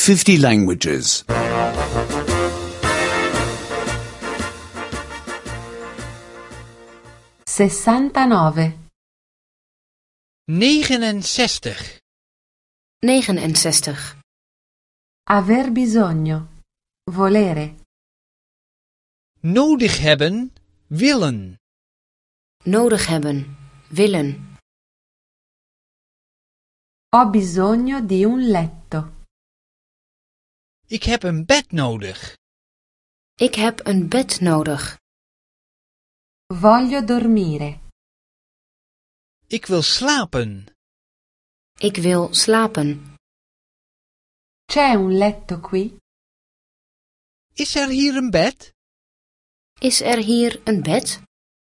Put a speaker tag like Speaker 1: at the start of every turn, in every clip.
Speaker 1: 50 languages.
Speaker 2: 69.
Speaker 3: 69.
Speaker 4: 69.
Speaker 2: Aver bisogno. Volere.
Speaker 3: Nodig hebben, willen.
Speaker 4: Nodig hebben. Willen.
Speaker 2: Ho bisogno di un letto.
Speaker 3: Ik heb een bed nodig.
Speaker 4: Ik heb een bed nodig.
Speaker 2: Voglio dormire.
Speaker 3: Ik wil slapen.
Speaker 4: Ik wil slapen.
Speaker 2: C'è un letto qui?
Speaker 3: Is er hier een bed?
Speaker 4: Is er hier een bed?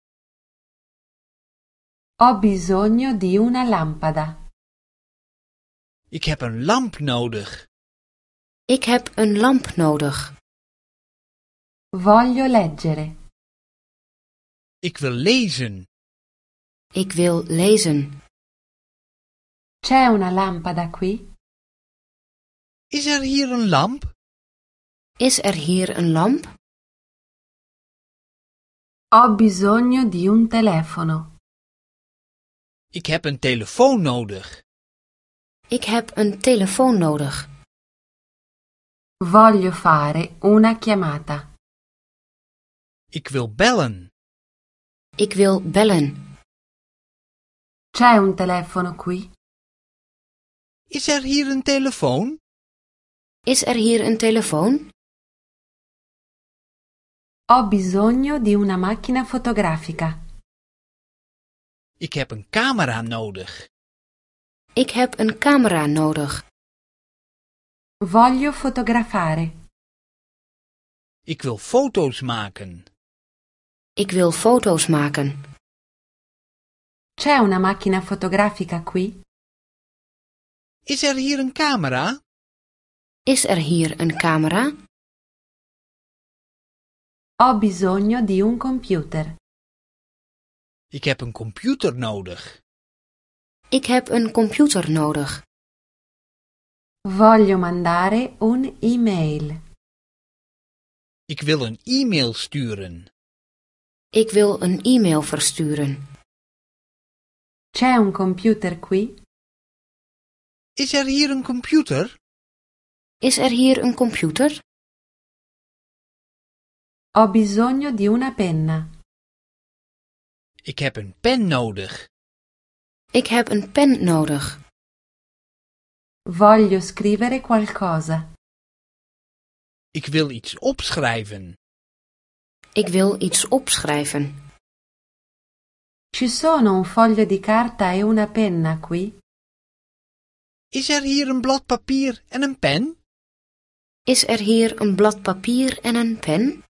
Speaker 2: Ho bisogno di una lampada.
Speaker 3: Ik heb een lamp nodig.
Speaker 4: Ik heb een lamp nodig.
Speaker 2: Voglio leggere.
Speaker 3: Ik wil lezen.
Speaker 4: Ik wil lezen.
Speaker 2: C'è una lampada qui?
Speaker 3: Is er hier een lamp?
Speaker 4: Is er hier een lamp?
Speaker 2: Ho bisogno di un telefono.
Speaker 3: Ik heb een telefoon nodig.
Speaker 4: Ik heb een telefoon nodig.
Speaker 2: Voglio fare una chiamata.
Speaker 3: Ik wil bellen.
Speaker 4: Ik wil bellen.
Speaker 2: C'è un telefono qui?
Speaker 3: Is er hier een telefoon?
Speaker 4: Is er hier een telefoon?
Speaker 2: Ho bisogno di una macchina fotografica.
Speaker 3: Ik heb een camera nodig.
Speaker 4: Ik heb een camera nodig.
Speaker 2: Voglio fotografare.
Speaker 3: Ik wil foto's maken.
Speaker 4: Ik wil foto's maken.
Speaker 2: C'è una macchina fotografica qui?
Speaker 3: Is er hier een camera?
Speaker 4: Is er hier een camera?
Speaker 2: Ho bisogno di un computer.
Speaker 3: Ik heb een computer nodig.
Speaker 4: Ik heb een computer nodig.
Speaker 2: Voglio mandare un'email.
Speaker 3: Ik wil een e-mail sturen.
Speaker 4: Ik wil een e-mail versturen.
Speaker 2: C'è un computer qui?
Speaker 3: Is er hier een computer?
Speaker 4: Is er hier een computer?
Speaker 2: Ho bisogno di una penna.
Speaker 3: Ik heb een pen nodig.
Speaker 4: Ik heb een pen nodig.
Speaker 2: Voglio scrivere qualcosa.
Speaker 3: Ik wil iets opschrijven.
Speaker 4: Ik wil iets opschrijven.
Speaker 2: Ci sono un foglio di carta e una penna qui?
Speaker 3: Is er hier een blad papier en een pen?
Speaker 4: Is er hier een blad papier en een pen?